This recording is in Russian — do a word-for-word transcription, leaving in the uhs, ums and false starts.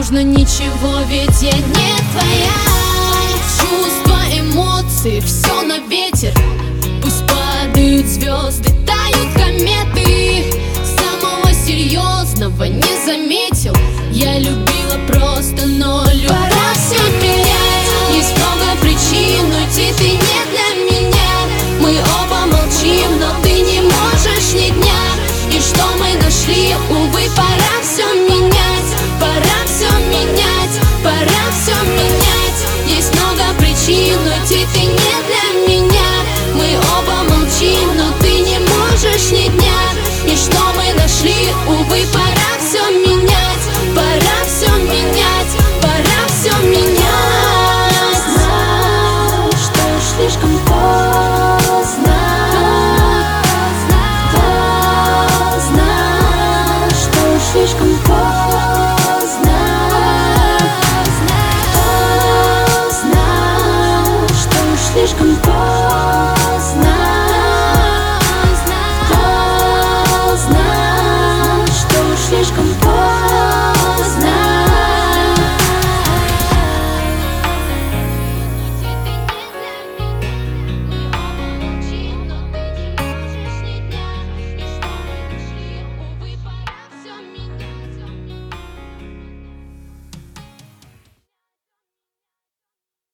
нужно ничего, ведь я не твоя. Чувства, эмоции, все на ветер. Пусть падают звезды, тают кометы. Самого серьезного не заметил. Я любила просто, но любовь пора все менять. Есть много причин, уйти ты не для меня. Мы оба молчим, но ты не можешь ни дня. И что мы нашли, увы, пора все менять. Пора все менять, пора все менять. Есть много причин, уйти ты не для меня. Мы оба молчим, но ты не можешь ни дня. И что мы нашли, увы, пора все менять. Пора все менять, пора все менять. Знаю, что слишком поздно. Поздно, что слишком поздно. Поздно, что слишком поздно.